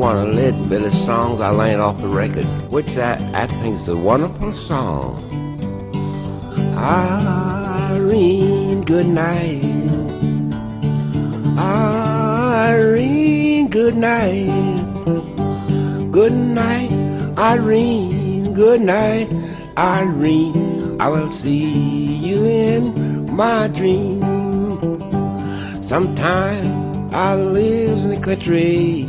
one of Led Billy's songs I learned off the record, which I think is a wonderful song. Irene, good night. Irene, good night. Good night, Irene, good night, Irene. I will see you in my dream. Sometimes I live in the country,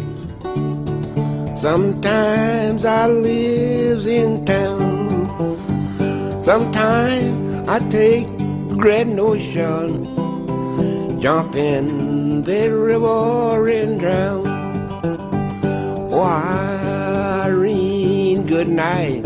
sometimes I live in town. Sometimes I take Grand Ocean, jump in the river and drown. Oh, Irene, good night.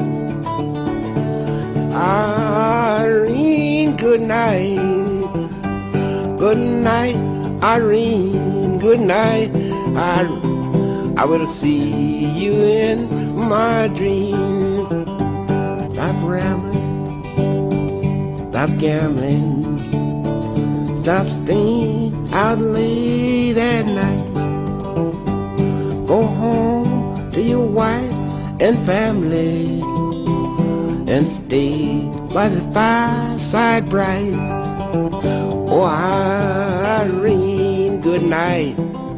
Irene, good night. Good night, Irene, good night. I will see you in my dream. Stop rambling, stop gambling, stop staying out late at night. Go home to your wife and family and stay by the fireside bright. Oh, Irene, good night.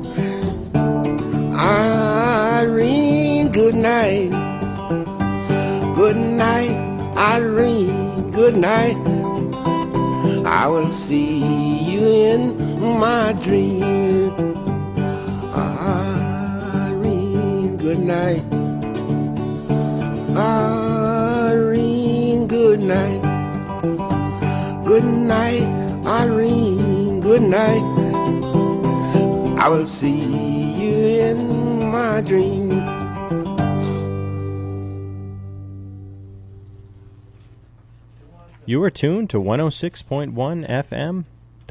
Irene, good night. Good night, Irene, good night. I will see you in my dream. Irene, good night. Irene, good night. Good night, Irene, good night. I will see you in my dream. You are tuned to 106.1 FM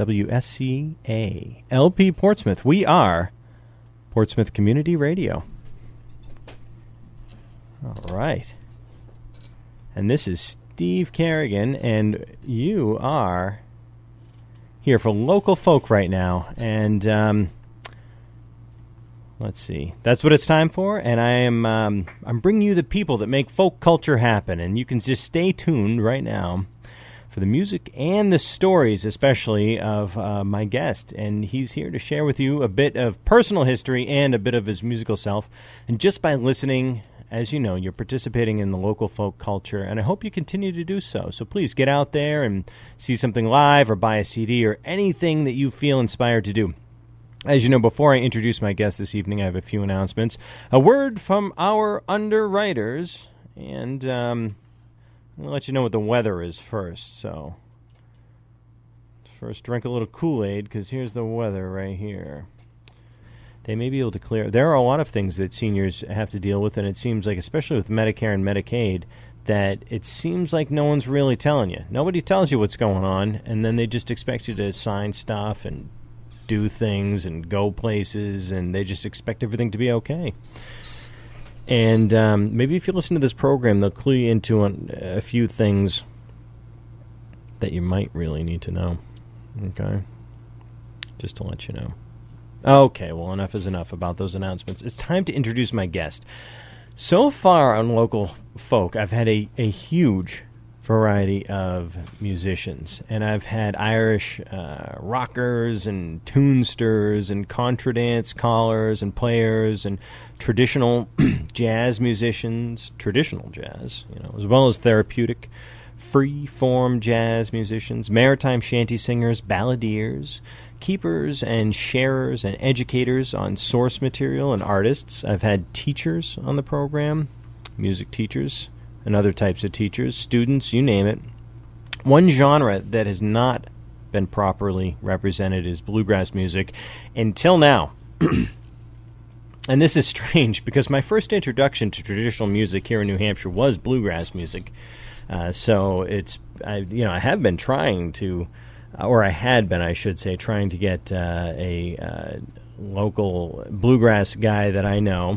WSCA LP Portsmouth. We are Portsmouth Community Radio. All right. And this is Steve Kerrigan, and you are here for Local Folk right now. And let's see. That's what it's time for, and I'm bringing you the people that make folk culture happen, and you can just stay tuned right now for the music and the stories, especially of my guest. And he's here to share with you a bit of personal history and a bit of his musical self. And just by listening, as you know, you're participating in the local folk culture, and I hope you continue to do so. So please get out there and see something live or buy a CD or anything that you feel inspired to do. As you know, before I introduce my guest this evening, I have a few announcements. A word from our underwriters, and I'm going to let you know what the weather is first. So, first, drink a little Kool-Aid, because here's the weather right here. They may be able to clear. There are a lot of things that seniors have to deal with, and it seems like, especially with Medicare and Medicaid, that it seems like no one's really telling you. Nobody tells you what's going on, and then they just expect you to sign stuff and do things and go places, and they just expect everything to be okay. And maybe if you listen to this program, they'll clue you into a few things that you might really need to know. Okay? Just to let you know. Okay, well, enough is enough about those announcements. It's time to introduce my guest. So far on Local Folk, I've had a huge variety of musicians, and I've had Irish rockers and tunesters and contradance callers and players and traditional jazz musicians, traditional jazz, as well as therapeutic, free-form jazz musicians, maritime shanty singers, balladeers, keepers and sharers and educators on source material and artists. I've had teachers on the program, music teachers and other types of teachers, students, you name it. One genre that has not been properly represented is bluegrass music until now. And this is strange because my first introduction to traditional music here in New Hampshire was bluegrass music. So I have been trying to, or I had been, I should say, trying to get a local bluegrass guy that I know,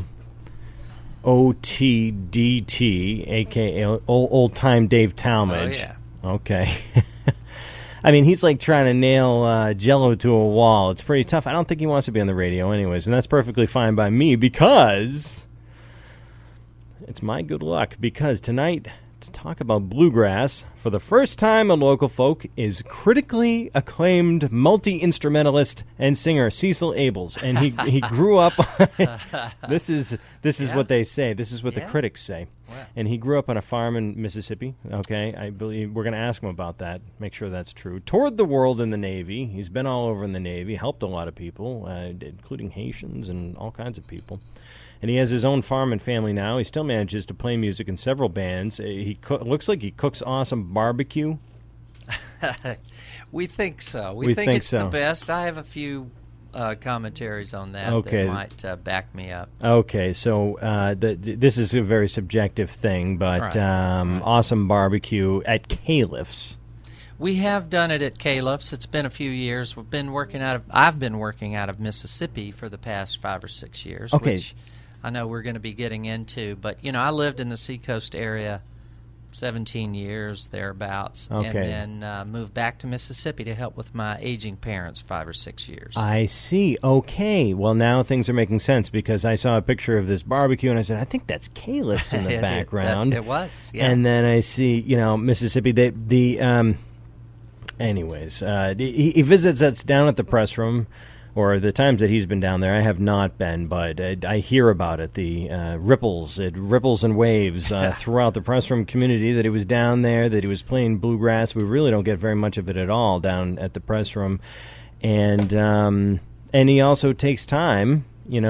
OTDT, a.k.a. Old Time Dave Talmadge. Oh, yeah. Okay. I mean, he's like trying to nail Jell-O to a wall. It's pretty tough. I don't think he wants to be on the radio anyways, and that's perfectly fine by me because it's my good luck. Because tonight, to talk about bluegrass, for the first time on Local Folk, is critically acclaimed multi-instrumentalist and singer Cecil Abels, and he grew up. This is what they say. This is what the critics say. Wow. And he grew up on a farm in Mississippi. Okay, I believe we're going to ask him about that. Make sure that's true. Toured the world in the Navy. He's been all over in the Navy. Helped a lot of people, including Haitians and all kinds of people. And he has his own farm and family now. He still manages to play music in several bands. Looks like he cooks awesome barbecue. We think so. We think it's the best. I have a few commentaries on that that might back me up. Okay, so this is a very subjective thing, but right. Awesome barbecue at Caliph's. We have done it at Caliph's. It's been a few years. I've been working out of Mississippi for the past 5 or 6 years, which I know we're going to be getting into. But, I lived in the Seacoast area 17 years, thereabouts, and then moved back to Mississippi to help with my aging parents 5 or 6 years. I see. Okay. Well, now things are making sense because I saw a picture of this barbecue, and I said, I think that's Caliph's in the background. It was, yeah. And then I see, Mississippi, anyways, he visits us down at the press room, or the times that he's been down there. I have not been, but I hear about it. The ripples and waves throughout the press room community that he was down there, that he was playing bluegrass. We really don't get very much of it at all down at the press room, and he also takes time,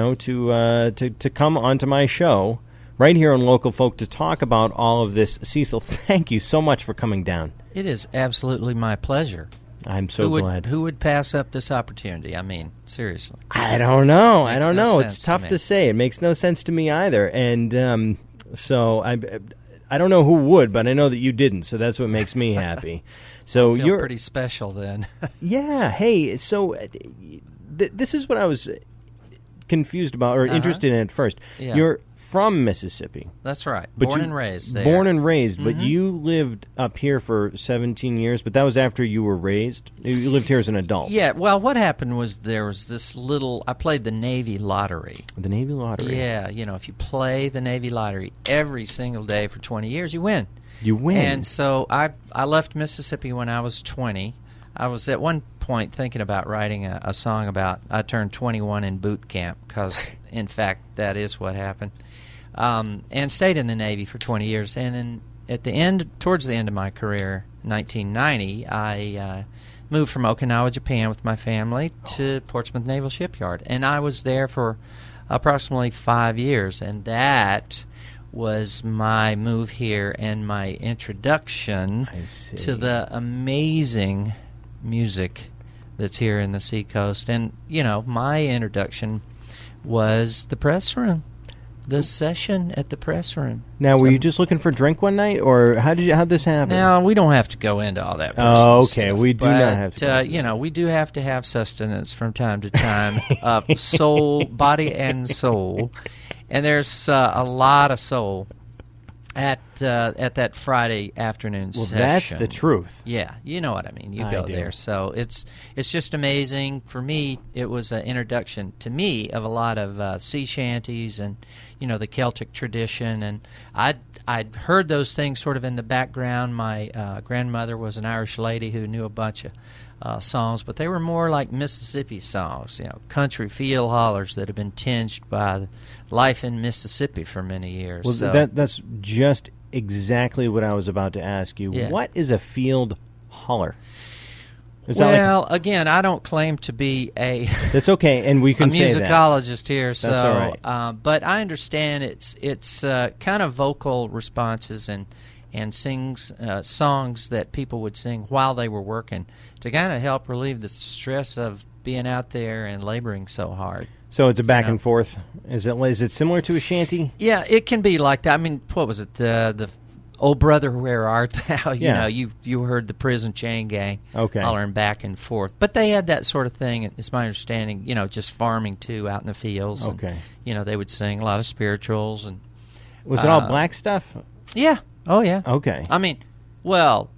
to come onto my show right here on Local Folk to talk about all of this. Cecil, thank you so much for coming down. It is absolutely my pleasure. I'm so glad. Who would pass up this opportunity? I mean, seriously. I don't know. It's tough to say. It makes no sense to me either. And so I don't know who would, but I know that you didn't. So that's what makes me happy. So I feel pretty special then. Yeah. Hey. So this is what I was confused about or interested in at first. Yeah. You're from Mississippi. That's right. Born and raised there. Born and raised, but you lived up here for 17 years, but that was after you were raised? You lived here as an adult. Yeah, well, what happened was there was this I played the Navy lottery. The Navy lottery? Yeah, if you play the Navy lottery every single day for 20 years, you win. You win. And so I left Mississippi when I was 20. I was at one point thinking about writing a song about I turned 21 in boot camp because, in fact, that is what happened. And stayed in the Navy for 20 years. And towards the end of my career, 1990, I moved from Okinawa, Japan, with my family to Portsmouth Naval Shipyard, and I was there for approximately 5 years. And that was my move here and my introduction to the amazing music that's here in the Seacoast. And my introduction was the press room. The session at the press room. Now, were you just looking for a drink one night, or how'd this happen? Now, we don't have to go into all that personal stuff, we do not have to. We do have to have sustenance from time to time, body and soul, and there's a lot of soul at that Friday afternoon session. Well, that's the truth. Yeah, you know what I mean. You go there. So it's just amazing. For me, it was an introduction to me of a lot of sea shanties and, the Celtic tradition. And I'd heard those things sort of in the background. My grandmother was an Irish lady who knew a bunch of songs, but they were more like Mississippi songs, country field hollers that have been tinged by life in Mississippi for many years. Well, so that's just exactly what I was about to ask you. Yeah. What is a field holler? Again, I don't claim to be a that's okay, and we can a musicologist here. So, that's all right. But I understand it's kind of vocal responses and sings songs that people would sing while they were working to kind of help relieve the stress of being out there and laboring so hard. So it's a back and forth. Is it similar to a shanty? Yeah, it can be like that. I mean, what was it? The "Oh Brother, Where Art Thou?" You heard the Prison Chain Gang hollering back and forth. But they had that sort of thing. It's my understanding. Just farming too out in the fields. Okay. And, they would sing a lot of spirituals and. Was it all black stuff? Yeah. Oh yeah. Okay. I mean, well,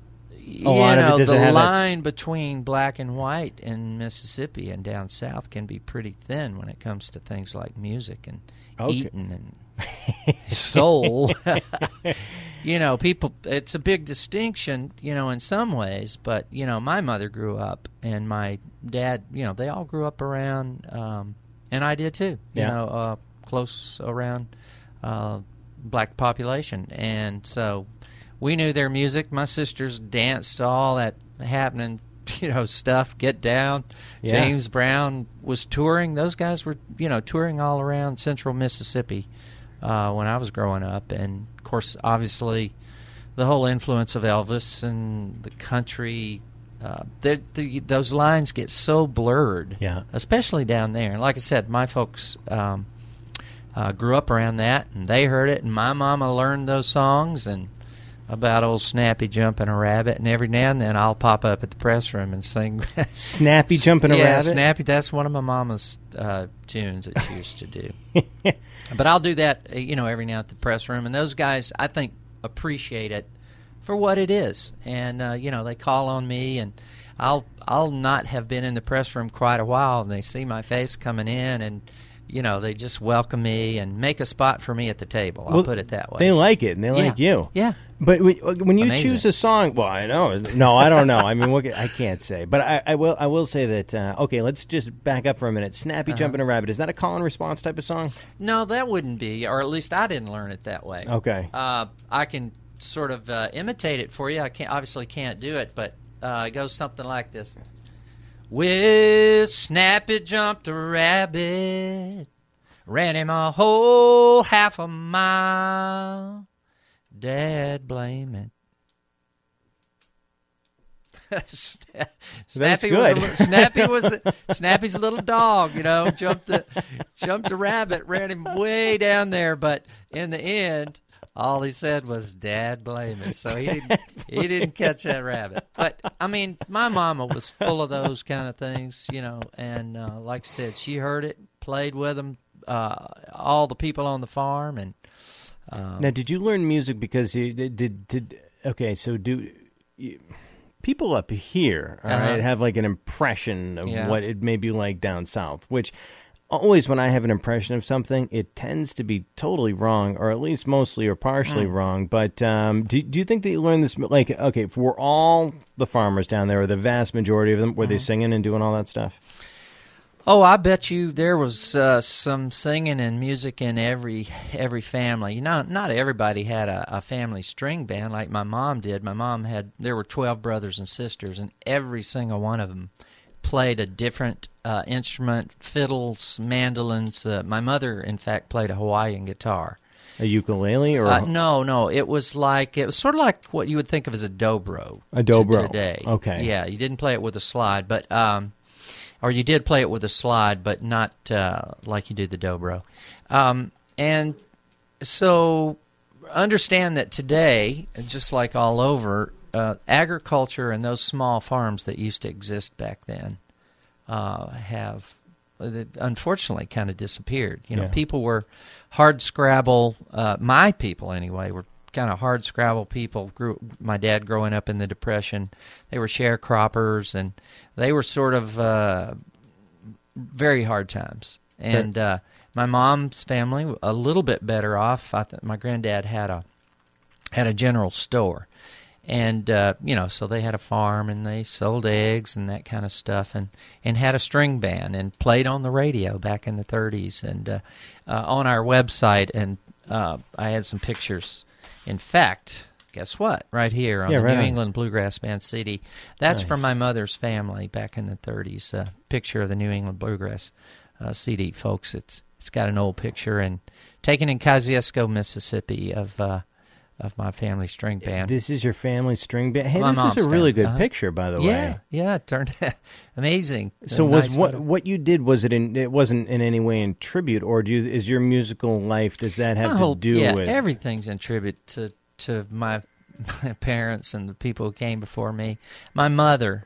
a lot of it doesn't the have line between black and white in Mississippi and down south can be pretty thin when it comes to things like music and eating and soul. People, it's a big distinction, in some ways, but, my mother grew up and my dad, they all grew up around, and I did too, close around black population. And so we knew their music. My sisters danced to all that happening, stuff, Get Down. Yeah. James Brown was touring. Those guys were, touring all around central Mississippi when I was growing up. And, of course, obviously the whole influence of Elvis and the country, those lines get so blurred, especially down there. And like I said, my folks grew up around that, and they heard it, and my mama learned those songs and about old Snappy Jumping a Rabbit, and every now and then I'll pop up at the press room and sing Snappy Jumping a Rabbit? Yeah, Snappy, that's one of my mama's tunes that she used to do. But I'll do that, every now at the press room, and those guys, I think, appreciate it for what it is. And, they call on me, and I'll not have been in the press room quite a while, and they see my face coming in, and they just welcome me and make a spot for me at the table. I'll put it that way. They like it, and they like you. Yeah. But when you choose a song, well, I know. No, I don't know. I mean, I can't say. But I will say that, okay, let's just back up for a minute. Snappy Jumping a Rabbit, is that a call and response type of song? No, that wouldn't be, or at least I didn't learn it that way. Okay. I can sort of imitate it for you. I obviously can't do it, but it goes something like this. Well, Snappy jumped a rabbit, ran him a whole half a mile. Dad blame it. Snappy Snappy's a little dog, jumped a rabbit, ran him way down there, but in the end, all he said was, Dad blame it. So he didn't catch that rabbit. But, I mean, my mama was full of those kind of things, and like I said, she heard it, played with them, all the people on the farm. And now, did you learn music because you okay, so people up here, all right, have like an impression of what it may be like down south, which always when I have an impression of something, it tends to be totally wrong, or at least mostly or partially wrong. But do you think that you learned this, like, okay, were all the farmers down there, or the vast majority of them, were they singing and doing all that stuff? Oh, I bet you there was some singing and music in every family. Not everybody had a family string band like my mom did. My mom there were 12 brothers and sisters, and every single one of them played a different instrument, fiddles, mandolins. My mother, in fact, played a Hawaiian guitar. A ukulele? Or No. It was sort of like what you would think of as a dobro. A dobro. Today. Okay. Yeah, you didn't play it with a slide, but or you did play it with a slide, but not like you did the dobro. And so understand that today, just like all over, agriculture and those small farms that used to exist back then have unfortunately kind of disappeared. People were hard scrabble. My people, anyway, were kind of hard scrabble people. My dad growing up in the Depression, they were sharecroppers, and they were sort of very hard times. And my mom's family, a little bit better off. My granddad had a general store. And, so they had a farm, and they sold eggs and that kind of stuff, and had a string band and played on the radio back in the 30s. And on our website, and I had some pictures. In fact, guess what? Right here on the New England Bluegrass Band CD. That's from my mother's family back in the 30s. A picture of the New England Bluegrass CD, folks. It's got an old picture, and taken in Kosciuszko, Mississippi, of my family string band. This is your family string band? Hey, this is a really good picture, by the way. Yeah, it turned amazing. So was what you did, it wasn't in any way in tribute, or is your musical life, does that have to do with... Yeah, everything's in tribute to my parents and the people who came before me. My mother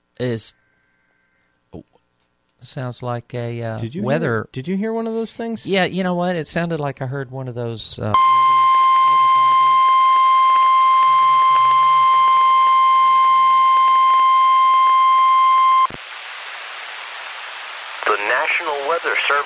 sounds like a weather... Did you hear one of those things? Yeah, you know what? It sounded like I heard one of those...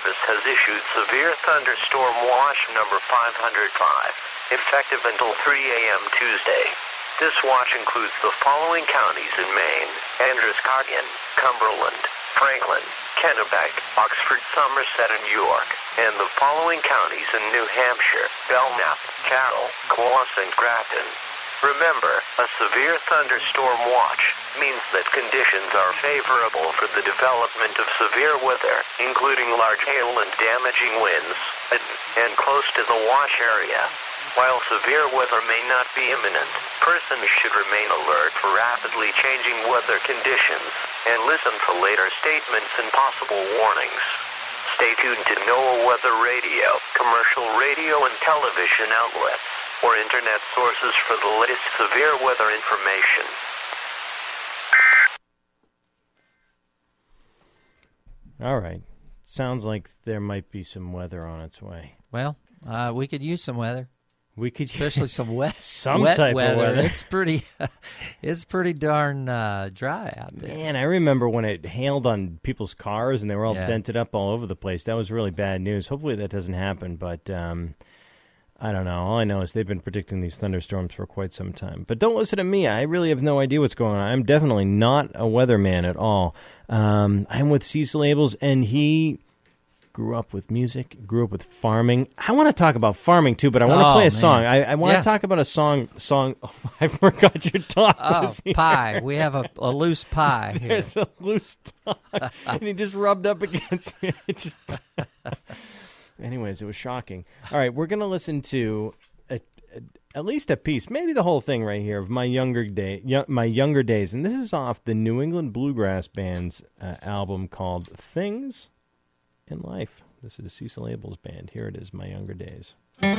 Service has issued severe thunderstorm watch number 505, effective until 3 a.m. Tuesday. This watch includes the following counties in Maine: Androscoggin, Cumberland, Franklin, Kennebec, Oxford, Somerset, and York, and the following counties in New Hampshire: Belknap, Carroll, Coos, and Grafton. Remember, a severe thunderstorm watch means that conditions are favorable for the development of severe weather, including large hail and damaging winds, and close to the watch area. While severe weather may not be imminent, persons should remain alert for rapidly changing weather conditions and listen for later statements and possible warnings. Stay tuned to NOAA Weather Radio, commercial radio and television outlets, or internet sources for the latest severe weather information. All right. Sounds like there might be some weather on its way. Well, we could use some weather. We could, especially some wet type weather. of weather. It's pretty darn dry out there. Man, I remember when it hailed on people's cars and they were all dented up all over the place. That was really bad news. Hopefully that doesn't happen, but I don't know. All I know is they've been predicting these thunderstorms for quite some time. But don't listen to me. I really have no idea what's going on. I'm definitely not a weatherman at all. I'm with Cecil Abels, and he grew up with music, grew up with farming. I want to talk about farming, too, but I want to play a song. I want to talk about a song. Oh, I forgot your talk. Pie. We have a loose pie here. There's a loose talk, and he just rubbed up against me. It just... Anyways, it was shocking. All right, we're going to listen to at least a piece, maybe the whole thing right here of My Younger Days. And this is off the New England Bluegrass Band's album called Things in Life. This is Cecil Abels' band. Here it is, My Younger Days.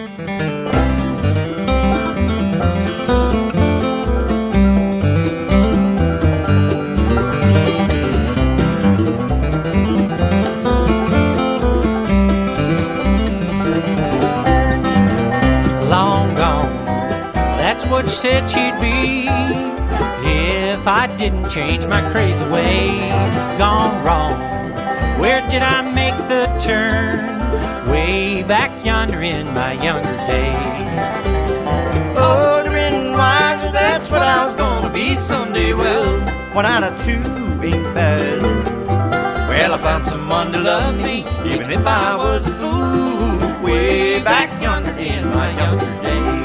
What you said she'd be if I didn't change my crazy ways. Gone wrong. Where did I make the turn? Way back yonder in my younger days. Older and wiser, that's what I was gonna be someday. Well, 1 out of 2 ain't bad. Well, I found someone to love me, even if I was a fool. Way back yonder in my younger days.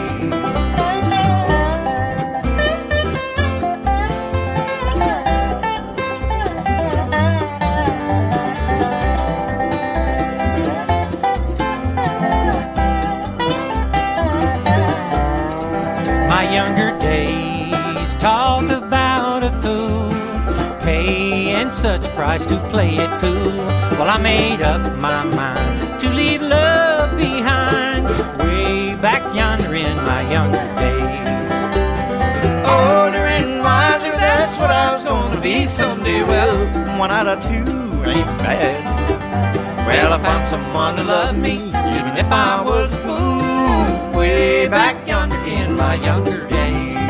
Younger days talk about a fool paying such a price to play it cool. Well, I made up my mind to leave love behind way back yonder in my younger days. Older and wiser, that's what I was gonna be someday. Well, 1 out of 2 ain't bad. Well, I found someone to love me, even if I was a fool, way back yonder in my younger days.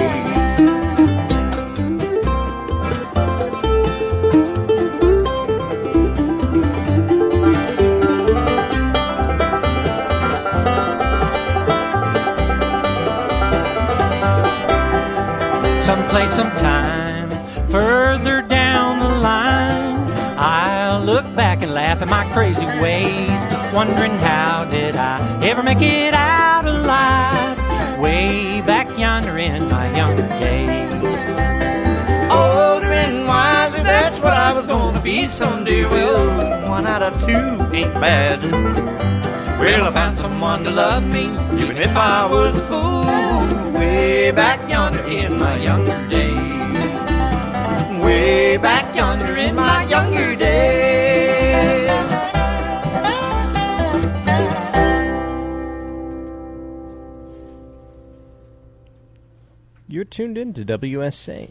Someplace, sometime, further down the line, I'll look back and laugh at my crazy ways, wondering how did I ever make it out alive, way back yonder in my younger days. Older and wiser, that's what I was gonna be someday. Well, 1 out of 2 ain't bad. Well, I found someone to love me, even if I was a fool, way back yonder in my younger days. Way back yonder in my younger days. You're tuned in to WSCA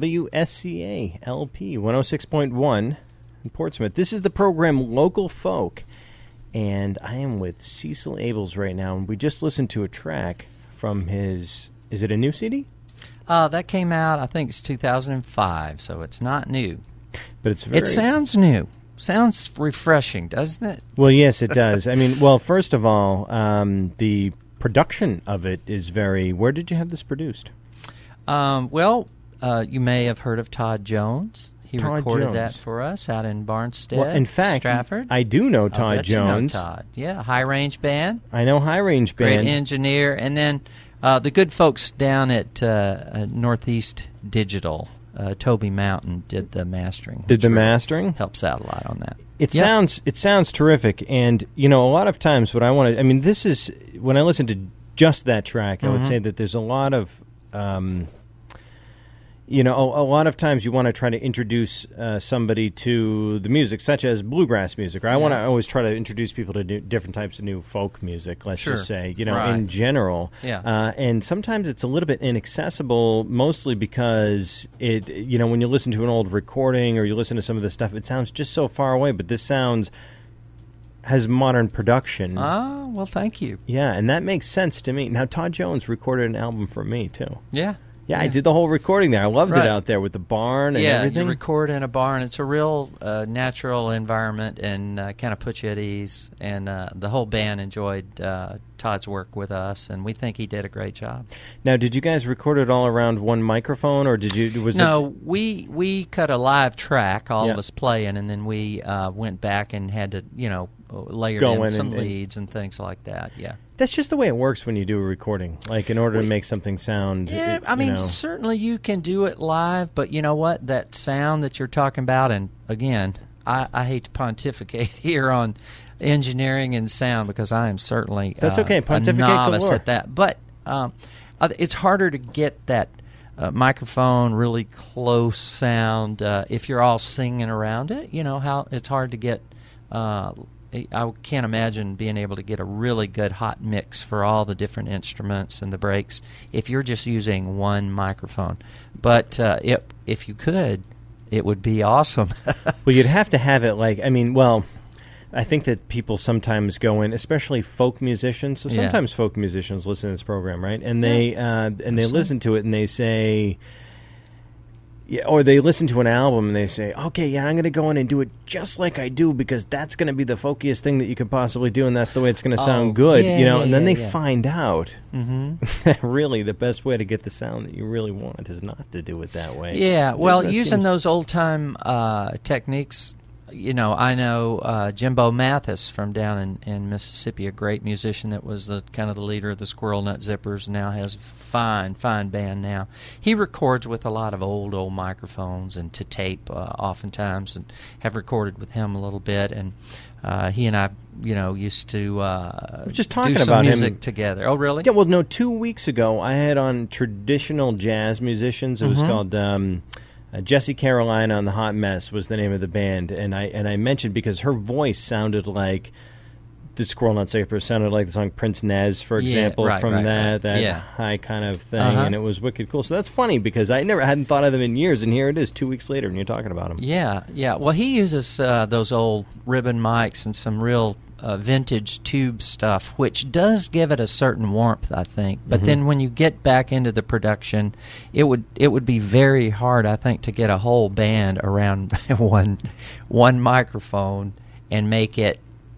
LP 106.1 in Portsmouth. This is the program Local Folk, and I am with Cecil Abels right now, and we just listened to a track from his, is it a new CD? That came out, I think it's 2005, so it's not new. But it's very... It sounds new. Sounds refreshing, doesn't it? Well, yes, it does. I mean, well, first of all, the production of it is very... Where did you have this produced? You may have heard of Todd Jones. He Todd recorded Jones. that for us out in Barnstead, Well, in fact, Stratford. I do know I'll Todd bet you know Jones. Todd. Yeah, High Range Band. I know High Range Great Band. engineer. And then the good folks down at Northeast Digital, Toby Mountain, did the mastering. Did the which really mastering? helps out a lot on that. It Yep. sounds terrific, and a lot of times what I want to... I mean, this is... When I listen to just that track, I would say that there's a lot of... a lot of times you want to try to introduce somebody to the music, such as bluegrass music. Or I want to always try to introduce people to different types of new folk music, let's Sure. just say, Right. in general. Yeah. And sometimes it's a little bit inaccessible, mostly because it, when you listen to an old recording or you listen to some of the stuff, it sounds just so far away. But this has modern production. Ah, well, thank you. Yeah, and that makes sense to me. Now, Todd Jones recorded an album for me, too. Yeah. Yeah, I did the whole recording there. I loved Right. it out there with the barn and Yeah, everything. you record in a barn. It's a real natural environment and kind of puts you at ease. And the whole band enjoyed Todd's work with us, and we think he did a great job. Now, did you guys record it all around one microphone, or did you? No, we cut a live track, all Yeah. of us playing, and then we went back and had to, layer Go in in some and- leads and things like that. Yeah. That's just the way it works when you do a recording. Like, in order to make something sound... Yeah, I mean, certainly you can do it live, but you know what? That sound that you're talking about, and again, I hate to pontificate here on engineering and sound because I am certainly That's okay. Pontificate a novice galore. at that. But it's harder to get that microphone really close sound if you're all singing around it. You know how it's hard to get... I can't imagine being able to get a really good hot mix for all the different instruments and the breaks if you're just using one microphone. But if you could, it would be awesome. Well, you'd have to have it I think that people sometimes go in, especially folk musicians. So Yeah. sometimes folk musicians listen to this program, right? And they listen to it and they say... Yeah, or they listen to an album and they say, okay, yeah, I'm going to go in and do it just like I do because that's going to be the folkiest thing that you could possibly do and that's the way it's going to sound good, and then they find out that really the best way to get the sound that you really want is not to do it that way. Yeah, well, That using seems- those old-time techniques, I know Jimbo Mathis from down in Mississippi, a great musician that was the kind of the leader of the Squirrel Nut Zippers, now has a fine band now. He records with a lot of old microphones and to tape oftentimes, and have recorded with him a little bit, and he and I, used to just talking do some about him. music together. Oh, really? Yeah, well, no, 2 weeks ago I had on traditional jazz musicians. It was called Jessie Carolina and the Hot Mess was the name of the band, and I mentioned because her voice sounded like the Squirrel Nut Zippers, sounded like the song Prince Nez, for example, right, from right, that right. Yeah. high kind of thing, and it was wicked cool. So that's funny because I hadn't thought of them in years, and here it is 2 weeks later, and you're talking about them. Yeah. Well, he uses those old ribbon mics and some real vintage tube stuff, which does give it a certain warmth, I think. But then when you get back into the production, it would be very hard, I think, to get a whole band around one microphone and make it,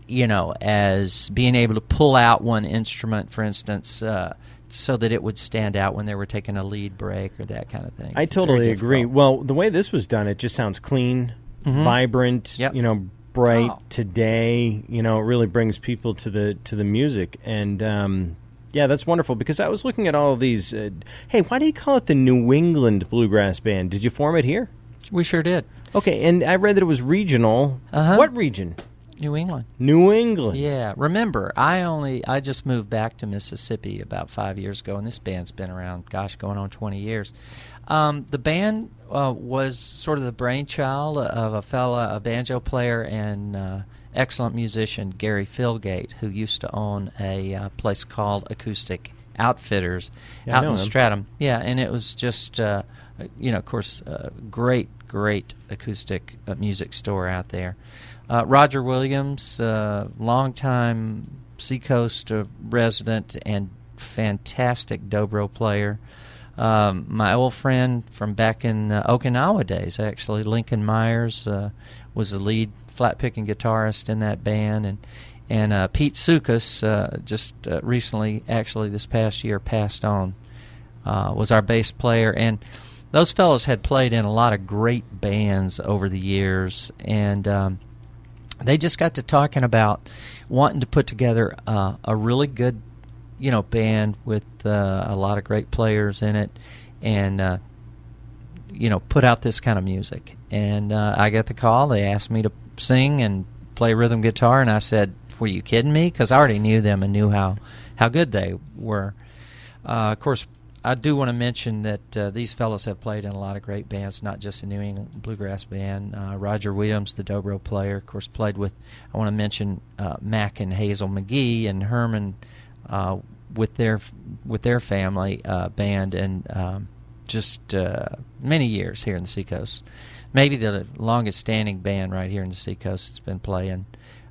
as being able to pull out one instrument, for instance, so that it would stand out when they were taking a lead break or that kind of thing. I It's very totally agree. difficult. Well, the way this was done, it just sounds clean, vibrant, Yep. bright Oh. today. It really brings people to the music, and yeah, that's wonderful. Because I was looking at all of these. Hey, why do you call it the New England Bluegrass Band? Did you form it here? We sure did. Okay, and I read that it was regional. What region? New England. New England. Yeah, remember, I just moved back to Mississippi about 5 years ago, and this band's been around, going on 20 years. The band was sort of the brainchild of a banjo player and excellent musician, Gary Philgate, who used to own a place called Acoustic Outfitters Yeah, I out know in him. Stratham. Yeah, and it was just, of course, great acoustic music store out there. Roger Williams, longtime Seacoast resident and fantastic dobro player. My old friend from back in Okinawa days, actually, Lincoln Myers, was the lead flat-picking guitarist in that band, and Pete Sukas just recently, actually this past year, passed on. Was our bass player, and those fellows had played in a lot of great bands over the years, and they just got to talking about wanting to put together a really good, band with a lot of great players in it, and put out this kind of music. And I got the call. They asked me to sing and play rhythm guitar, and I said, "Were you kidding me?" Because I already knew them and knew how good they were. Of course, I do want to mention that these fellows have played in a lot of great bands, not just the New England Bluegrass Band. Roger Williams, the dobro player, of course, played with, I want to mention Mac and Hazel McGee and Herman with their family band, and just many years here in the Seacoast. Maybe the longest standing band right here in the Seacoast has been playing.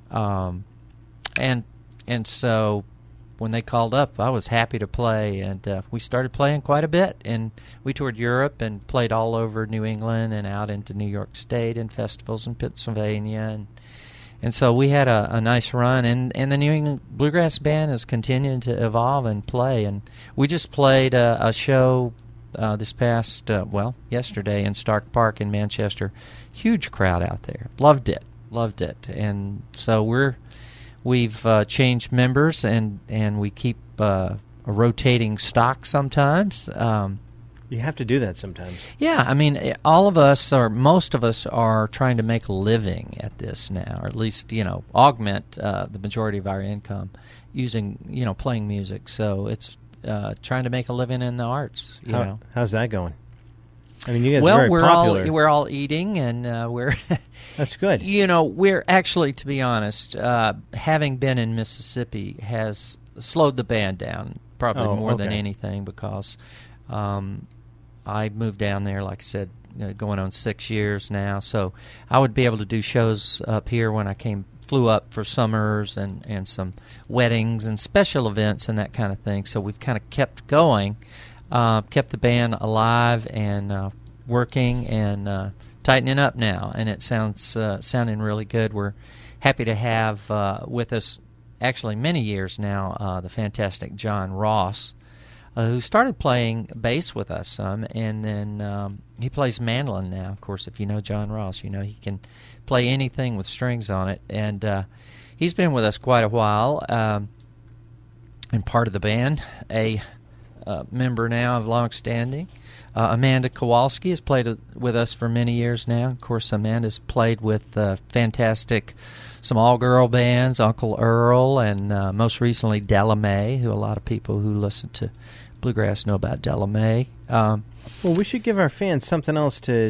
And so when they called up, I was happy to play, and we started playing quite a bit, and we toured Europe and played all over New England and out into New York State and festivals in Pennsylvania, and so we had a nice run, and the New England Bluegrass Band is continuing to evolve and play, and we just played a show this past, yesterday in Stark Park in Manchester. Huge crowd out there. Loved it, and so We've changed members, and we keep a rotating stock sometimes. You have to do that sometimes. Yeah, I mean, all of us, or most of us, are trying to make a living at this now, or at least, augment the majority of our income using, playing music. So it's trying to make a living in the arts, you know. How's that going? I mean, you guys are very popular. We're all eating, and we're... That's good. We're actually, to be honest, having been in Mississippi has slowed the band down probably more than anything, because I moved down there, like I said, going on 6 years now. So I would be able to do shows up here when I flew up for summers and some weddings and special events and that kind of thing. So we've kind of kept going. Kept the band alive and working and tightening up now, and it sounding really good. We're happy to have with us, actually many years now, the fantastic John Ross, who started playing bass with us some, and then he plays mandolin now. Of course, if you know John Ross, he can play anything with strings on it, and he's been with us quite a while, and part of the band. A member now of long standing. Amanda Kowalski has played with us for many years now. Of course, Amanda's played with fantastic, some all-girl bands, Uncle Earl, and most recently Della Mae, who a lot of people who listen to bluegrass know about Della Mae. Well, we should give our fans something else to,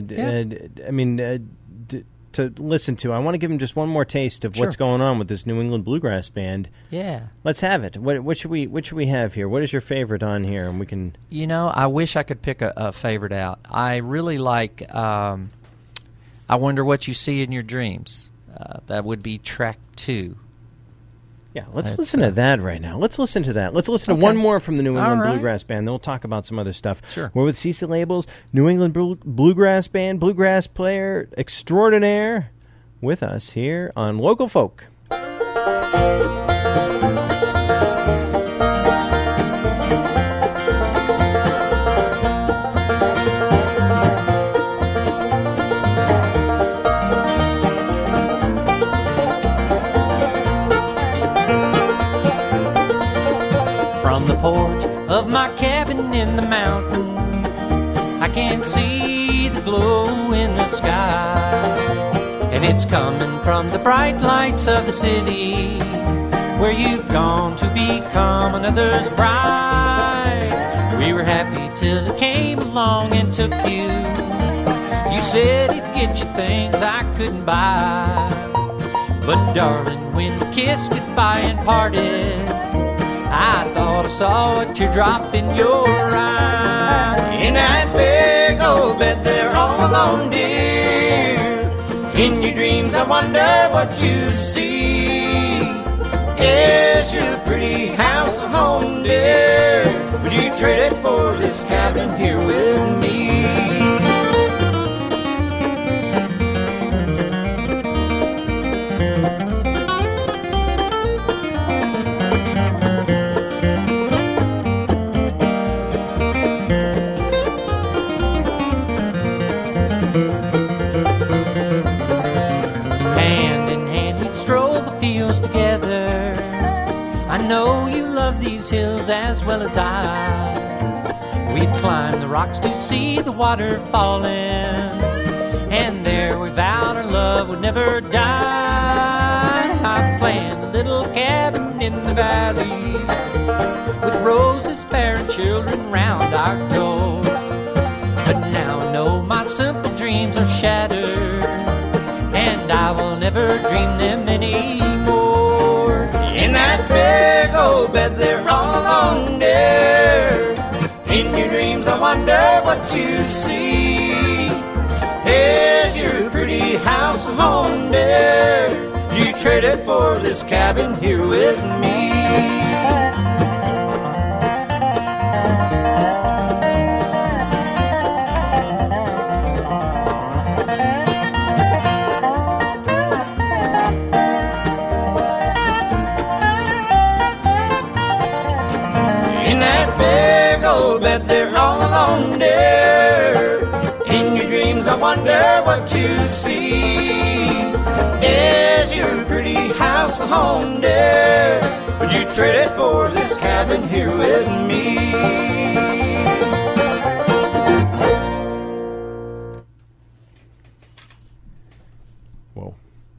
to listen to. I want to give them just one more taste of what's going on with this New England Bluegrass Band. Yeah. Let's have it. What should we have here? What is your favorite on here? And we can... I wish I could pick a favorite out. I really like I Wonder What You See in Your Dreams. That would be track 2. Yeah, let's listen to that right now. Let's listen to that. Let's listen to one more from the New England Bluegrass Band. Then we'll talk about some other stuff. Sure. We're with CC Labels, New England Bluegrass Band, bluegrass player extraordinaire, with us here on Local Folk. From the porch of my cabin in the mountains, I can see the glow in the sky, and it's coming from the bright lights of the city, where you've gone to become another's bride. We were happy till it came along and took you. You said it'd get you things I couldn't buy, but darling, when we kissed goodbye and parted, I thought I saw a teardrop in your eye. In that big old bed there all alone, dear, in your dreams I wonder what you see. Is your pretty house a home, dear? Would you trade it for this cabin here with me? these hills as well as I. We'd climb the rocks to see the water falling, and there we vowed our love would never die. I planned a little cabin in the valley with roses fair and children round our door. But now I know my simple dreams are shattered, and I will never dream them anymore. In that big old bed there all alone there, in your dreams I wonder what you see. Is your pretty house a home there? You traded for this cabin here with me. Bet they're all alone there. In your dreams I wonder what you see. Is your pretty house a home there? Would you trade it for this cabin here with me? Whoa.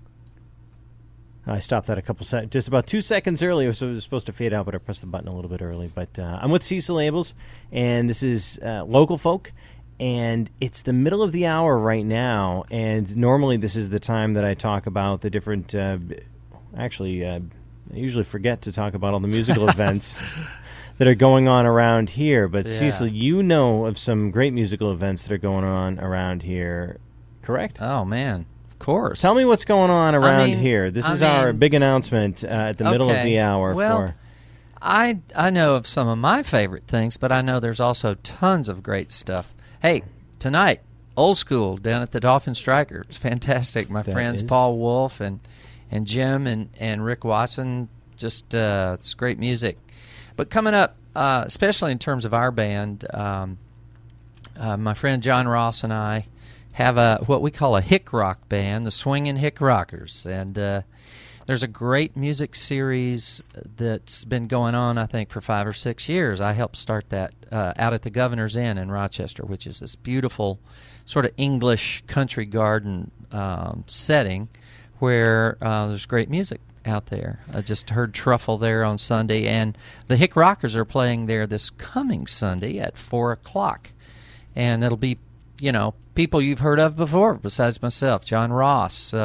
I stopped that a couple seconds, just about 2 seconds earlier, so it was supposed to fade out, but I pressed the button a little bit early. But I'm with Cecil Abels, and this is Local Folk, and it's the middle of the hour right now, and normally this is the time that I talk about the different, I usually forget to talk about all the musical events that are going on around here, but Yeah. Cecil, you know of some great musical events that are going on around here, correct? Oh, man. Of course. Tell me what's going on around mean- here. This I is our mean- big announcement at the middle of Okay. the hour. Well, I know of some of my favorite things, but I know there's also tons of great stuff. Hey, tonight, Old School down at the Dolphin Striker. It's fantastic. My That friends is. Paul Wolf and Jim and Rick Watson, just it's great music. But coming up, especially in terms of our band, my friend John Ross and I have what we call a hick rock band, the Swingin' Hick Rockers, and there's a great music series that's been going on, I think, for 5 or 6 years. I helped start that out at the Governor's Inn in Rochester, which is this beautiful sort of English country garden setting where there's great music out there. I just heard Truffle there on Sunday, and the Hick Rockers are playing there this coming Sunday at 4 o'clock. And it'll be, people you've heard of before besides myself. John Ross,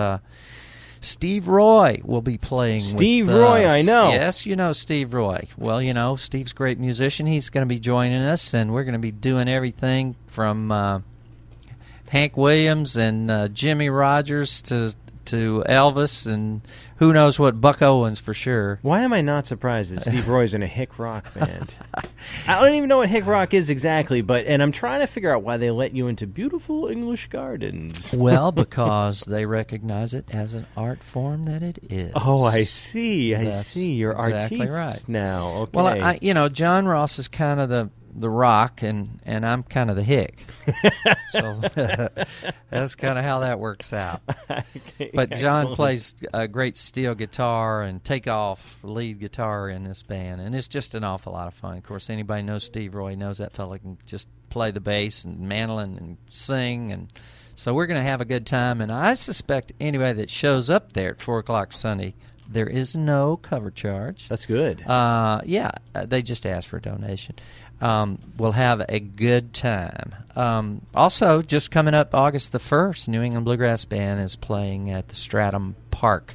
Steve Roy will be playing Steve with Roy, us. I know. Yes, you know Steve Roy. Well, Steve's a great musician. He's going to be joining us, and we're going to be doing everything from Hank Williams and Jimmy Rogers to Elvis, and who knows what, Buck Owens for sure. Why am I not surprised that Steve Roy's in a hick rock band? I don't even know what hick rock is exactly, and I'm trying to figure out why they let you into beautiful English gardens. Well, because they recognize it as an art form that it is. Oh, I see. That's You're exactly artists right. now. Okay. Well, John Ross is kind of the rock, and I'm kind of the hick. So that's kind of how that works out. Okay, But John excellent. plays a great steel guitar and Takeoff lead guitar in this band, and it's just an awful lot of fun. Of course, anybody knows Steve Roy knows that fella can just play the bass and mandolin and sing, and so we're going to have a good time. And I suspect anybody that shows up there at 4 o'clock Sunday, there is no cover charge. That's good. They just ask for a donation. We'll have a good time. Also, just coming up August the 1st, New England Bluegrass Band is playing at the Stratum Park.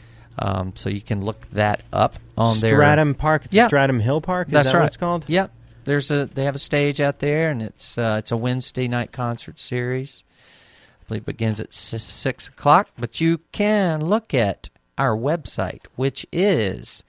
So you can look that up on their... Stratum Park? It's Yeah. Stratum Hill Park? Is That's that right. what it's called? Yep. They have a stage out there, and it's a Wednesday night concert series. I believe it begins at 6 o'clock. But you can look at our website, which is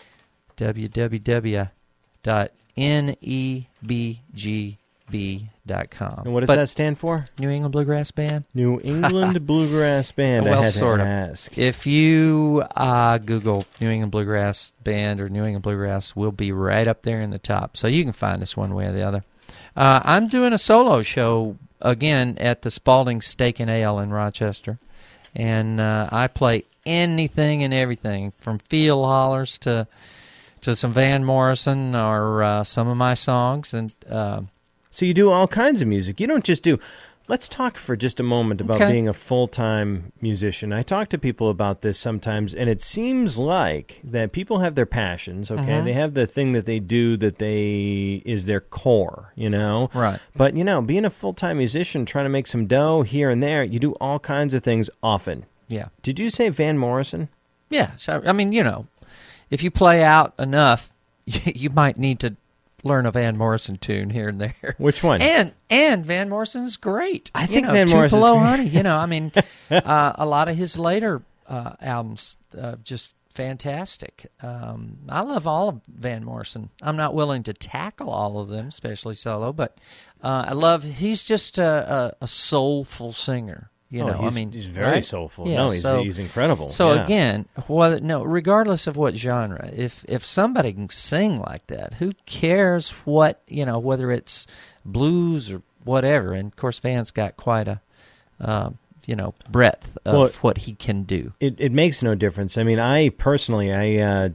www.nebgb.com. And what does that stand for? New England Bluegrass Band? New England Bluegrass Band. Well, I had sort to of. ask. If you Google New England Bluegrass Band or New England Bluegrass, we'll be right up there in the top. So you can find us one way or the other. I'm doing a solo show again at the Spalding Steak and Ale in Rochester. And I play anything and everything, from field hollers to to some Van Morrison or some of my songs. And so you do all kinds of music. You don't just do... Let's talk for just a moment about being a full-time musician. I talk to people about this sometimes, and it seems like that people have their passions, okay? Mm-hmm. They have the thing that they do that is their core, you know? Right. But, you know, being a full-time musician, trying to make some dough here and there, you do all kinds of things often. Yeah. Did you say Van Morrison? Yeah. So, I mean, you know, if you play out enough, you might need to learn a Van Morrison tune here and there. Which one? And Van Morrison's great. I think Van Morrison's Tupelo great. Honey. You know, I mean, a lot of his later albums just fantastic. I love all of Van Morrison. I'm not willing to tackle all of them, especially solo, but I love. He's just a soulful singer. You know, I mean, he's very right? soulful. Yeah, No, he's incredible. So yeah. again, regardless of what genre, if somebody can sing like that, who cares what, you know, whether it's blues or whatever? And of course, Van's got quite a breadth of what he can do. It makes no difference. I mean, I personally, I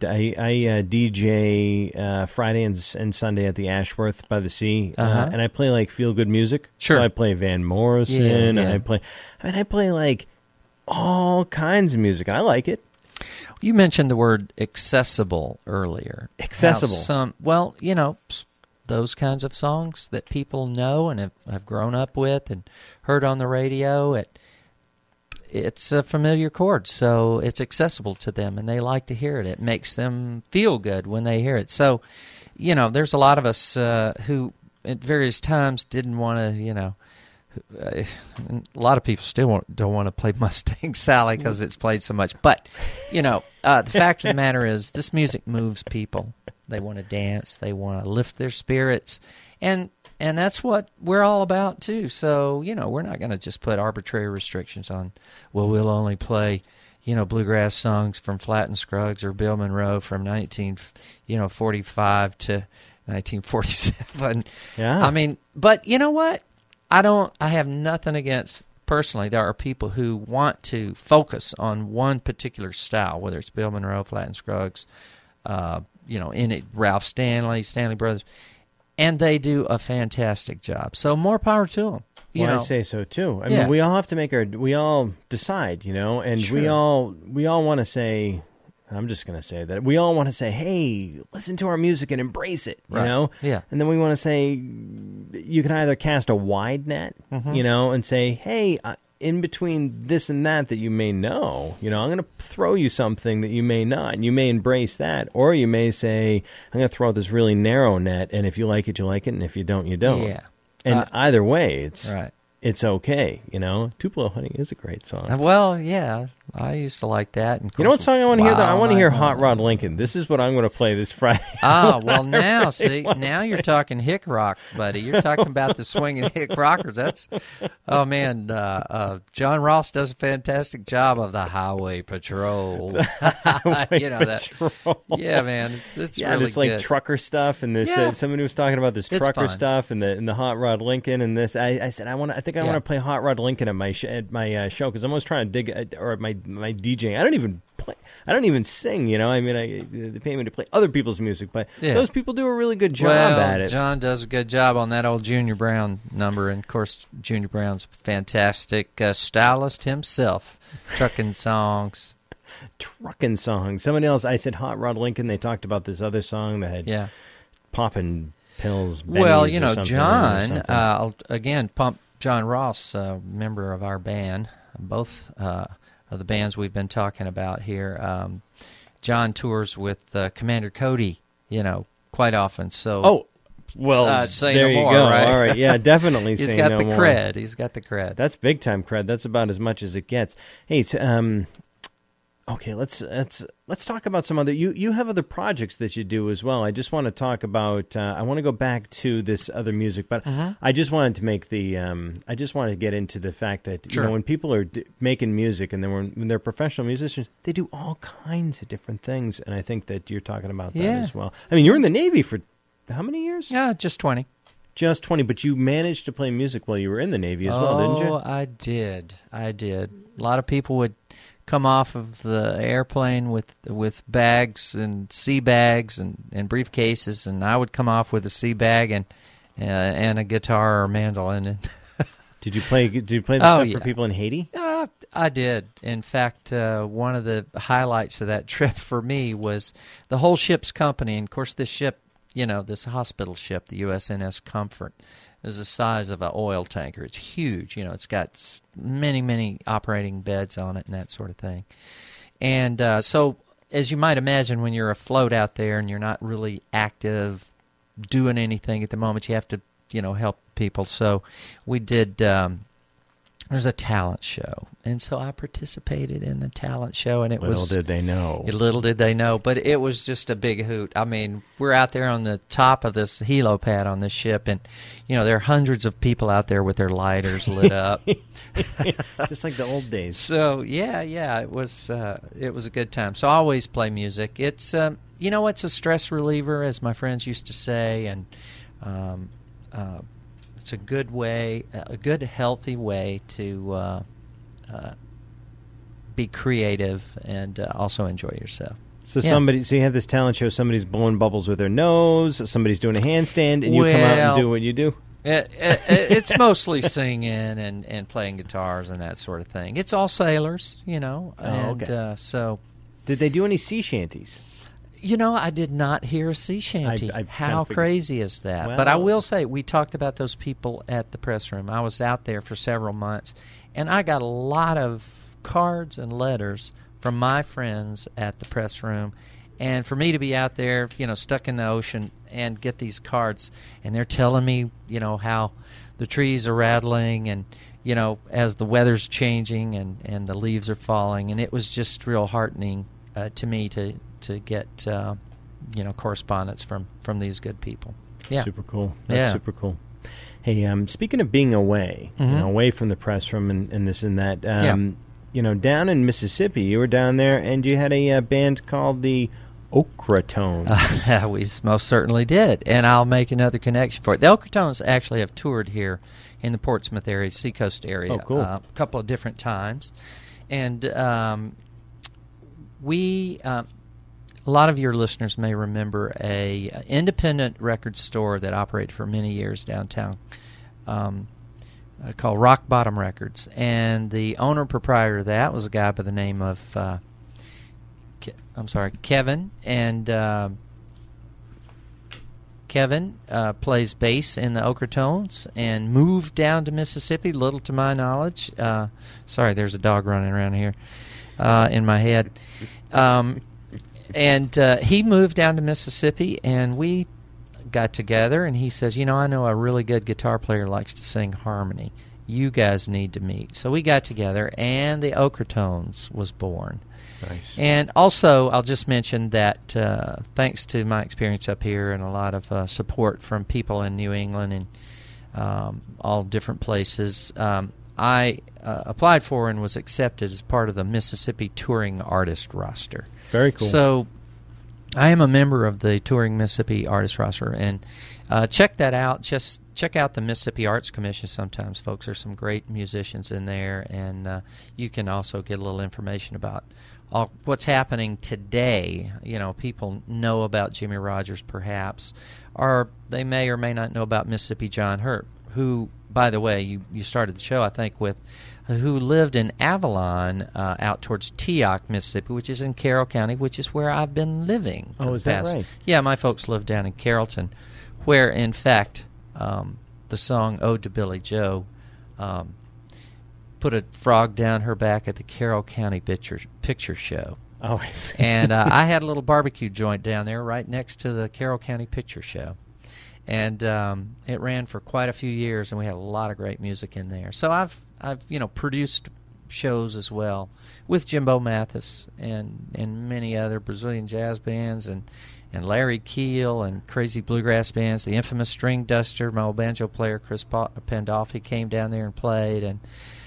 DJ Friday and Sunday at the Ashworth by the Sea, and I play like feel good music. Sure, so I play Van Morrison. Yeah. I play like all kinds of music. I like it. You mentioned the word accessible earlier. Accessible. Those kinds of songs that people know and have grown up with and heard on the radio. It's a familiar chord, so it's accessible to them, and they like to hear it. It makes them feel good when they hear it. So, you know, there's a lot of us who at various times didn't want to, a lot of people still don't want to play Mustang Sally because it's played so much. But, the fact of the matter is this music moves people. They want to dance. They want to lift their spirits. And that's what we're all about, too. So, we're not going to just put arbitrary restrictions on, we'll only play, bluegrass songs from Flatt and Scruggs or Bill Monroe from 1945 to 1947. Yeah. I mean, but you know what? I have nothing against, personally, there are people who want to focus on one particular style, whether it's Bill Monroe, Flatt and Scruggs, in it, Ralph Stanley Brothers, and they do a fantastic job. So more power to them. I say so too. I mean, we all have to we all decide, and Sure. we all want to say, I'm just going to say that we all want to say, hey, listen to our music and embrace it, you know? Yeah. And then we want to say, you can either cast a wide net, and say, hey, in between this and that you may know, I'm going to throw you something that you may not, and you may embrace that. Or you may say, I'm going to throw this really narrow net, and if you like it, you like it, and if you don't, you don't. Yeah. And either way, it's right. It's okay, Tupelo Honey is a great song. Well, yeah, I used to like that. And You know what song I want to hear, though? I want to hear Long. Hot Rod Lincoln. This is what I'm going to play this Friday. Well, now, now you're talking hick rock, buddy. You're talking about the swinging hick rockers. Oh, man, John Ross does a fantastic job of the Highway Patrol. Patrol. Yeah, man, it's really this like good. trucker stuff, and this somebody was talking about this It's trucker fun. stuff, and the Hot Rod Lincoln, and this. I said I want to want to play Hot Rod Lincoln at my show because I'm always trying to dig or at my DJ. I don't even play. I don't even sing. I mean, they pay me to play other people's music, but those people do a really good job at it. John does a good job on that old Junior Brown number, and of course, Junior Brown's a fantastic stylist himself, trucking songs. Trucking songs. Somebody else. I said Hot Rod Lincoln. They talked about this other song that had popping pills. Well, bennies or something or John, something. again, Pump John Ross, member of our band, both of the bands we've been talking about here. John tours with Commander Cody, quite often. So, say there no you more, go. right? All right, yeah, definitely. He's say got no the more. cred. He's got the cred. That's big time cred. That's about as much as it gets. Hey, okay, let's talk about some other. You have other projects that you do as well. I just want to talk about. I want to go back to this other music, but I just wanted to make the. I just wanted to get into the fact that when people are making music and then when they're professional musicians, they do all kinds of different things, and I think that you're talking about that as well. I mean, you're in the Navy for how many years? Yeah, just 20. Just 20, but you managed to play music while you were in the Navy as well, didn't you? Oh, I did. A lot of people would come off of the airplane with bags and sea bags and briefcases, and I would come off with a sea bag and a guitar or mandolin. And Did you play the stuff for people in Haiti? I did. In fact, one of the highlights of that trip for me was the whole ship's company. And, of course, this ship, this hospital ship, the USNS Comfort, is the size of an oil tanker. It's huge. It's got many, many operating beds on it and that sort of thing. And so, as you might imagine, when you're afloat out there and you're not really active doing anything at the moment, you have to, help people. So we did, there's a talent show. And so I participated in the talent show, and Little did they know. Little did they know, but it was just a big hoot. I mean, we're out there on the top of this helipad on this ship, and, there are hundreds of people out there with their lighters lit up. Just like the old days. So, yeah, it was a good time. So I always play music. It's, it's a stress reliever, as my friends used to say, and it's a good way, a good, healthy way to be creative and also enjoy yourself. So so you have this talent show. Somebody's blowing bubbles with their nose. Somebody's doing a handstand, and you come out and do what you do. It's mostly singing and playing guitars and that sort of thing. It's all sailors, okay. So, did they do any sea shanties? I did not hear a sea shanty. How crazy is that? Well, but I will say, we talked about those people at the press room. I was out there for several months, and I got a lot of cards and letters from my friends at the press room. And for me to be out there, stuck in the ocean and get these cards, and they're telling me, how the trees are rattling and, as the weather's changing and the leaves are falling. And it was just real heartening to me to get correspondence from these good people. Yeah. Super cool. That's super cool. Hey, speaking of being away, away from the press room and this and that, down in Mississippi, you were down there and you had a band called the Ocratones. We most certainly did, and I'll make another connection for it. The Ocratones actually have toured here in the Portsmouth area, Seacoast area, a couple of different times, and we. A lot of your listeners may remember a independent record store that operated for many years downtown called Rock Bottom Records. And the owner-proprietor of that was a guy by the name of, Kevin. And Kevin plays bass in the Ocratones and moved down to Mississippi, little to my knowledge. Sorry, there's a dog running around here in my head. And he moved down to Mississippi, and we got together, and he says, I know a really good guitar player likes to sing harmony. You guys need to meet. So we got together, and the Ocratones was born. Nice. And also, I'll just mention that thanks to my experience up here and a lot of support from people in New England and all different places, I applied for and was accepted as part of the Mississippi Touring Artist roster. Very cool. So I am a member of the Touring Mississippi Artist roster, and check that out. Just check out the Mississippi Arts Commission sometimes, folks. There's some great musicians in there, and you can also get a little information about what's happening today. People know about Jimmie Rodgers, perhaps, or they may or may not know about Mississippi John Hurt, who, by the way, you started the show, I think, with who lived in Avalon out towards Teoc, Mississippi, which is in Carroll County, which is where I've been living. Is that right? Yeah, my folks live down in Carrollton, where, in fact, the song Ode to Billy Joe put a frog down her back at the Carroll County Picture Show. Oh, I see. And I had a little barbecue joint down there right next to the Carroll County Picture Show. And it ran for quite a few years, and we had a lot of great music in there. So I've produced shows as well with Jimbo Mathis and many other Brazilian jazz bands and Larry Keel and crazy bluegrass bands. The infamous String Duster, my old banjo player Chris Pandolfi came down there and played, and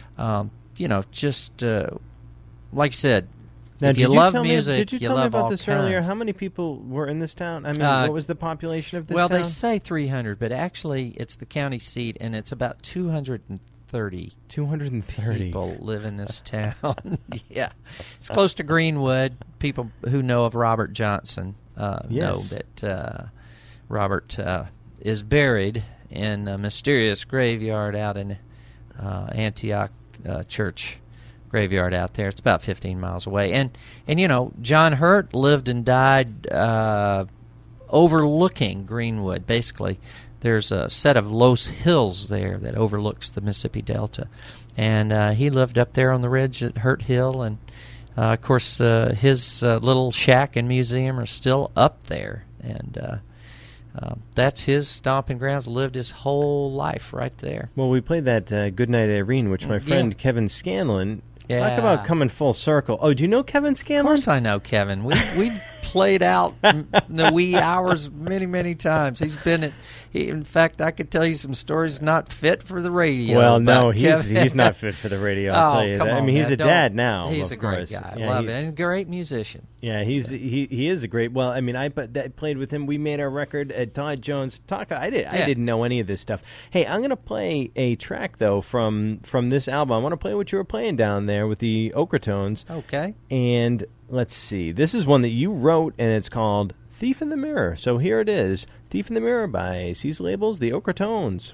like you said. Now, if you love music, did you you tell me love about all this kinds. earlier? How many people were in this town? I mean, what was the population of this town? Well, they say 300, but actually it's the county seat, and it's about 230 230 230 people live in this town. Yeah. It's close to Greenwood. People who know of Robert Johnson know that Robert is buried in a mysterious graveyard out in Antioch Church graveyard out there. It's about 15 miles away. And you know, John Hurt lived and died overlooking Greenwood. Basically, there's a set of Los Hills there that overlooks the Mississippi Delta. And he lived up there on the ridge at Hurt Hill. And, of course, his little shack and museum are still up there. And that's his stomping grounds. Lived his whole life right there. Well, we played that Goodnight Irene, which my friend Kevin Scanlon, talk about coming full circle. Oh, do you know Kevin Scanlon? Of course I know Kevin. We played out the wee hours many times. He's been at. In fact, I could tell you some stories not fit for the radio. Well, no, he's not fit for the radio. I'll tell you that. I mean, he's a dad now. He's a great guy. I love it. And a great musician. Yeah, he is a great. Well, I mean, I played with him. We made our record at Todd Jones. I didn't know any of this stuff. Hey, I'm going to play a track though from this album. I want to play what you were playing down there with the Ocratones. Okay. And let's see. This is one that you wrote, and it's called Thief in the Mirror. So here it is. Thief in the Mirror by C's Labels, the Ocratones.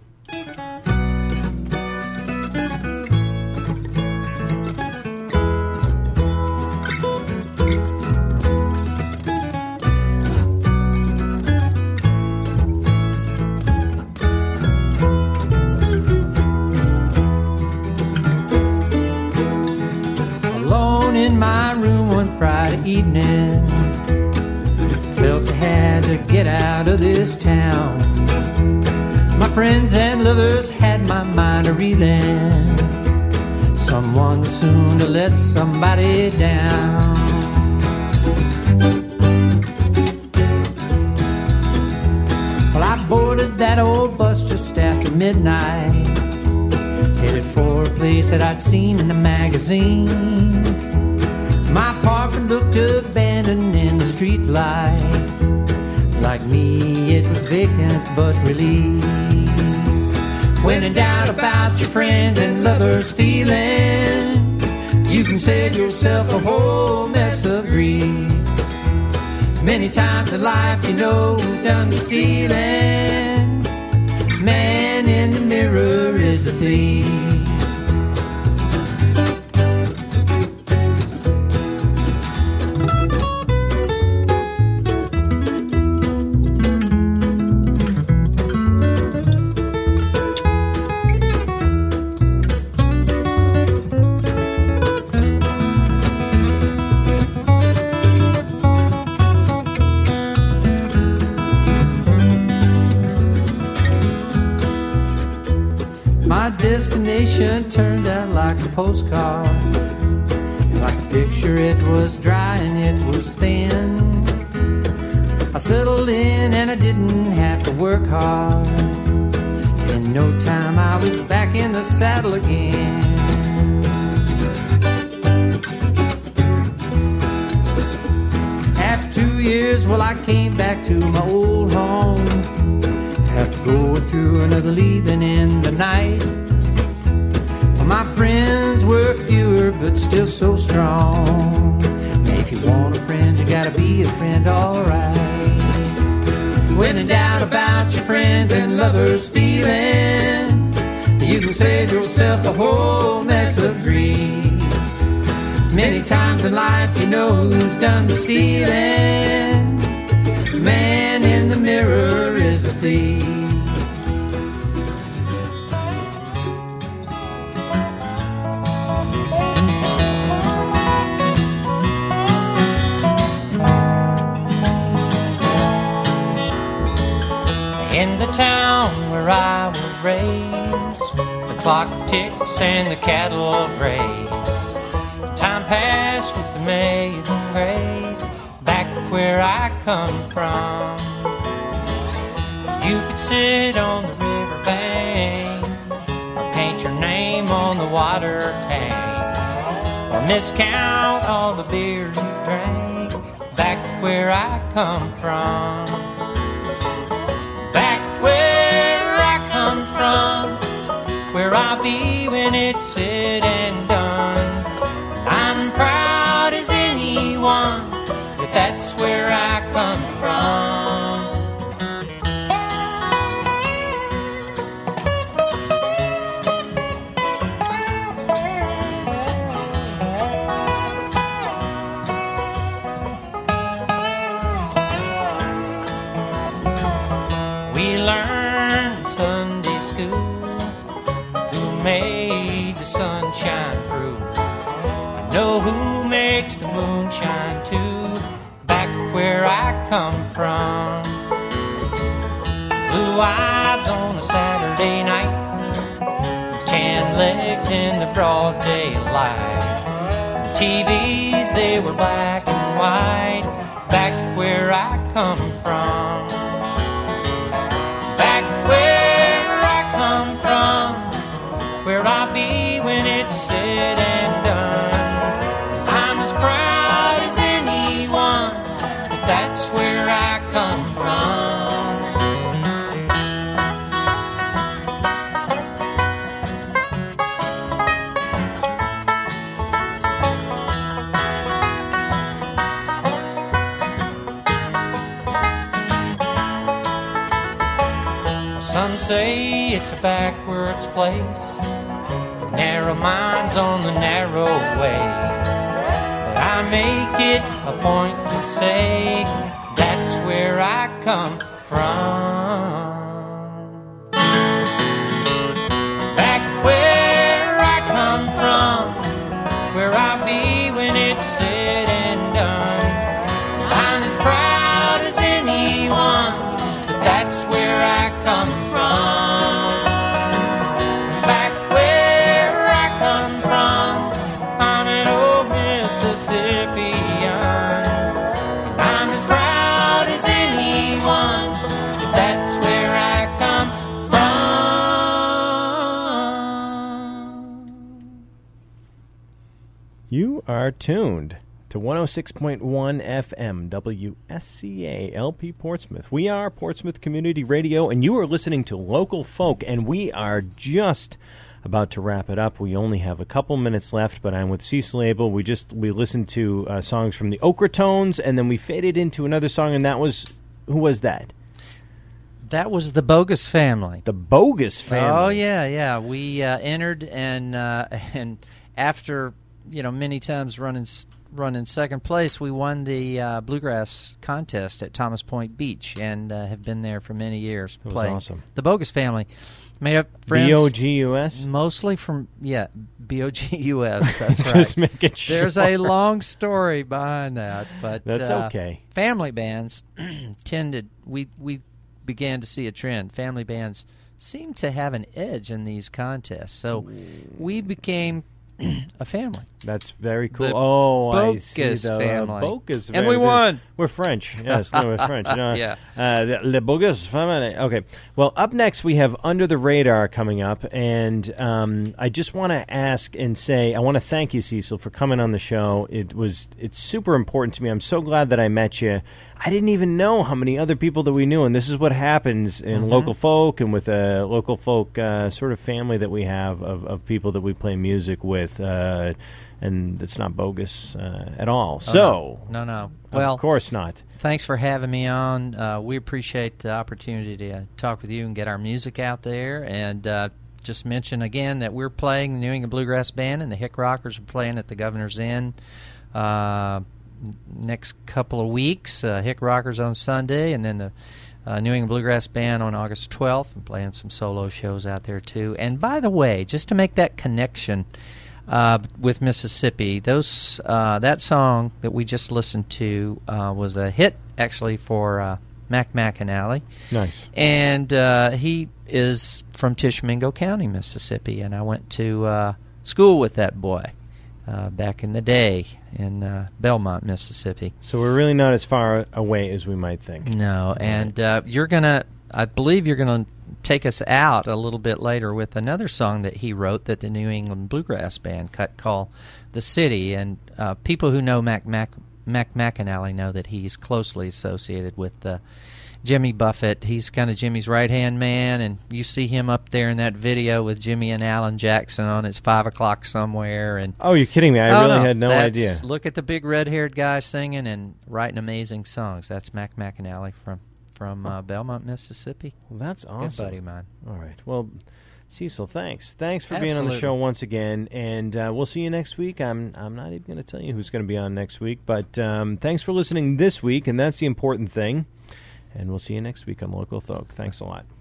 Alone in my room one Friday evening, felt I had to get out of this town. My friends and lovers had my mind a-reeling. Someone was soon to let somebody down. Well, I boarded that old bus just after midnight, headed for a place that I'd seen in the magazines. My apartment looked abandoned in the street light. Like me, it was vacant but relieved. When in doubt about your friends and lovers' feelings, you can save yourself a whole mess of grief. Many times in life, you know who's done the stealing. Man in the mirror is the thief. My destination turned out like a postcard. Like a picture, it was dry and it was thin. I settled in and I didn't have to work hard. In no time I was back in the saddle again. After 2 years, well, I came back to my old home. After going through another leaving in the night, my friends were fewer but still so strong. And if you want a friend, you gotta be a friend, alright. When in doubt about your friends and lovers' feelings, you can save yourself a whole mess of grief. Many times in life, you know who's done the stealing. Man in the mirror is the thief. In the town where I was raised, the clock ticks and the cattle graze. Time passed with amazing grace back where I come from. You could sit on the riverbank or paint your name on the water tank, or miscount all the beer you drank back where I come from. Back where I come from, where I'll be it's said and done. I'm as proud as anyone that that's where I come from. We learned in Sunday school who made the sunshine through. I know who makes the moonshine too, back where I come from. Blue eyes on a Saturday night, tan legs in the broad daylight. TVs, they were black and white, back where I come from. Back where I come from, where I'll be when it's said and done. I'm as proud as anyone, but that's where I come from. Some say it's a backwards place, narrow minds on the narrow way. But I make it a point to say that's where I come from. Back where I come from, where I'll be when it's said and done. I'm as proud as anyone, but that's where I come from. Back where I come from, I'm an old Mississippian. I'm as proud as anyone, but that's where I come from. You are tuned to 106.1 FM WSCA LP Portsmouth. We are Portsmouth Community Radio, and you are listening to Local Folk, and we are just about to wrap it up. We only have a couple minutes left, but I'm with Cecil Abel. We listened to songs from the Okra Tones, and then we faded into another song, and that was, who was that? That was the Bogus Family. The Bogus Family. Oh yeah. We entered, and after many times running second place, we won the bluegrass contest at Thomas Point Beach, and have been there for many years. That was awesome. The Bogus Family, made up friends. B-O-G-U-S? Mostly from B-O-G-U-S. That's right. Just making sure. There's a long story behind that, but that's okay. Family bands tended. We began to see a trend. Family bands seem to have an edge in these contests, so we became a family. That's very cool. The I see Bogus the family. Bogus And we won. We're French. Yes, no, we're French. Yeah. Le Bogus family. Okay. Well, up next we have Under the Radar coming up, and I just want to ask and say I want to thank you, Cecil, for coming on the show. It's super important to me. I'm so glad that I met you. I didn't even know how many other people that we knew, and this is what happens in local folk and with a local folk sort of family that we have of people that we play music with, and it's not bogus at all. No. Well, of course not. Thanks for having me on. We appreciate the opportunity to talk with you and get our music out there, and just mention again that we're playing the New England Bluegrass Band, and the Hick Rockers are playing at the Governor's Inn next couple of weeks. Hick Rockers on Sunday, and then the New England Bluegrass Band on August 12th. I'm playing some solo shows out there too. And by the way, just to make that connection with Mississippi, that song that we just listened to was a hit actually for Mac McAnally. Nice. And he is from Tishomingo County, Mississippi, and I went to school with that boy back in the day in Belmont, Mississippi. So we're really not as far away as we might think. No, and I believe you're gonna take us out a little bit later with another song that he wrote that the New England Bluegrass Band cut called "The City," and people who know Mac McAnally know that he's closely associated with the Jimmy Buffett. He's kind of Jimmy's right-hand man, and you see him up there in that video with Jimmy and Alan Jackson on It's 5 o'clock somewhere. And oh, you're kidding me. I really had no idea. Look at the big red-haired guy singing and writing amazing songs. That's Mac McAnally from Belmont, Mississippi. Well, that's awesome. Good buddy of mine. All right. Well, Cecil, thanks. Thanks for being on the show once again, and we'll see you next week. I'm not even going to tell you who's going to be on next week, but thanks for listening this week, and that's the important thing. And we'll see you next week on Local Folk. Thanks a lot.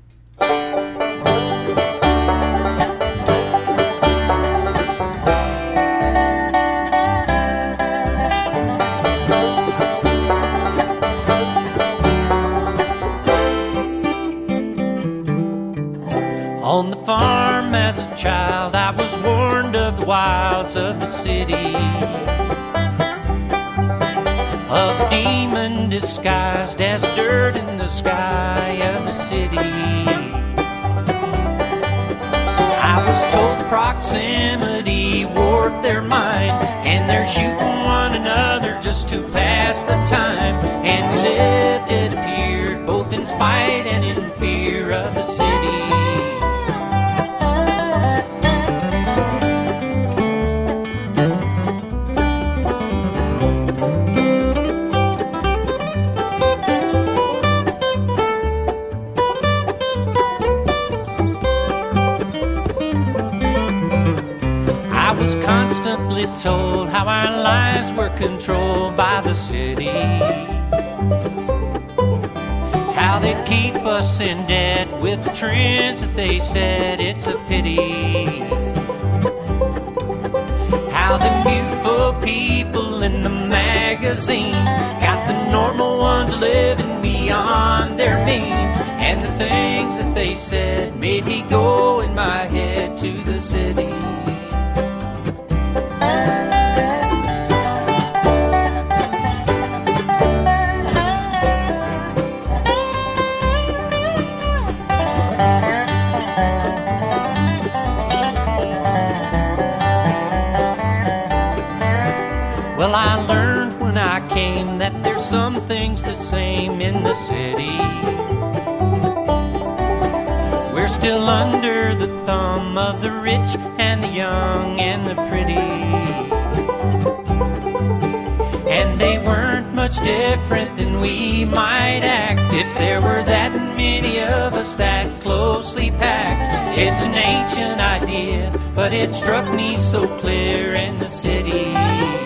On the farm as a child, I was warned of the wiles of the city, of a demon disguised as dirt in the sky of the city. I was told proximity warped their mind, and they're shooting one another just to pass the time. And we lived, it appeared, both in spite and in fear of the city. Constantly told how our lives were controlled by the city, how they'd keep us in debt with the trends that they said it's a pity, how the beautiful people in the magazines got the normal ones living beyond their means, and the things that they said made me go in my head to the city. Well, I learned when I came that there's some things the same in the city. We're still under the thumb of the rich and the young and the pretty, and they weren't much different than we might act if there were that many of us that closely packed. It's an ancient idea, but it struck me so clear in the city.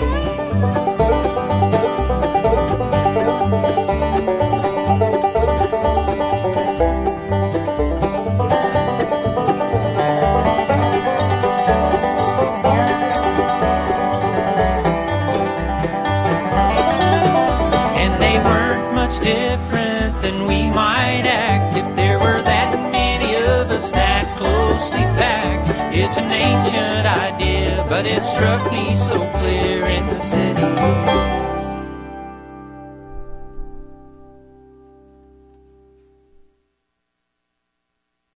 Different than we might act if there were that many of us that closely packed. It's an ancient idea, but it struck me so clear in the city.